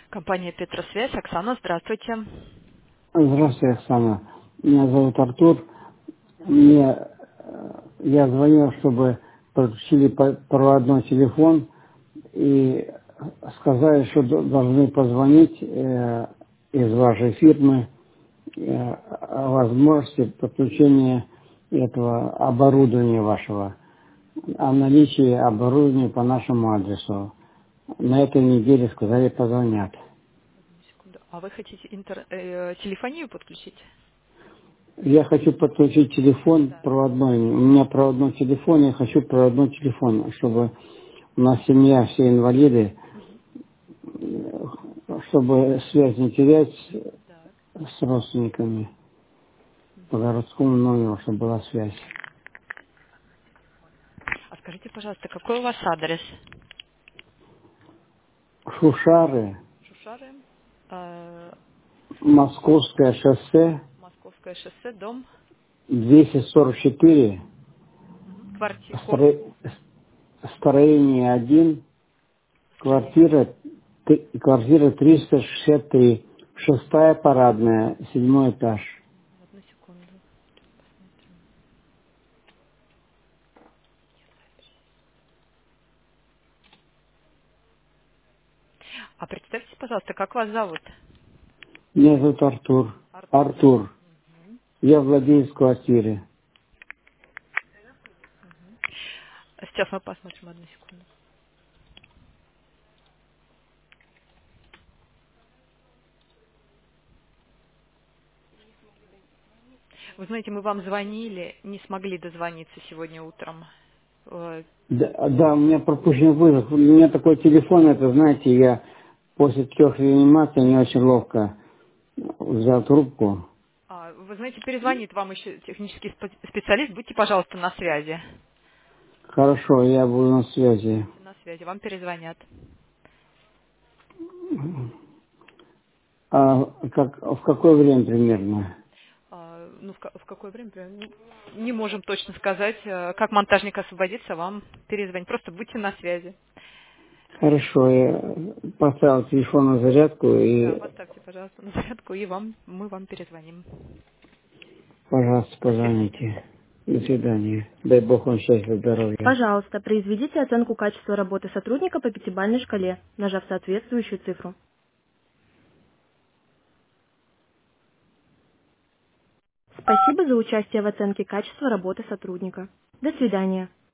Компания Петросвязь. Оксана, здравствуйте. Здравствуйте, Оксана. Меня зовут Артур. Я звонил, чтобы подключили проводной телефон и сказали, что должны позвонить из вашей фирмы о возможности подключения этого оборудования вашего, о наличии оборудования по нашему адресу. На этой неделе сказали позвонят. Секунду. А вы хотите телефонию подключить? Я хочу подключить телефон Да. проводной. У меня проводной телефон, я хочу проводной телефон, чтобы у нас семья все инвалиды, чтобы связь не терять Так. с родственниками по городскому номеру, чтобы была связь. А скажите, пожалуйста, какой у вас адрес? Шушары, Шушары, э, Московское шоссе, Московское шоссе, дом, 244, код. строение 1, квартира 363, шестая парадная, 7 этаж. Одну секунду. Посмотрим. А представьте, пожалуйста, как вас зовут? Меня зовут Артур. Артур. Артур. Я владелец квартиры. Сейчас мы посмотрим, одну секунду. Вы знаете, мы вам звонили, не смогли дозвониться сегодня утром. Э, Да, у меня пропущен вызов. У меня такой телефон, это, знаете, я после 3 реанимаций не очень ловко взял трубку. Вы знаете, перезвонит вам еще технический специалист. Будьте, пожалуйста, на связи. Хорошо, я буду на связи. Будьте на связи, вам перезвонят. А в какое время примерно? Ну, в какое время? Не можем точно сказать. Как монтажник освободится, вам перезвонить. Просто будьте на связи. Хорошо, я поставил телефон на зарядку Да, и, поставьте, пожалуйста, на зарядку, и мы вам перезвоним. пожалуйста, До свидания. позвоните. До свидания. Дай Бог вам счастья, здоровья. Пожалуйста, произведите оценку качества работы сотрудника по пятибалльной шкале, нажав соответствующую цифру. Спасибо за участие в оценке качества работы сотрудника. До свидания.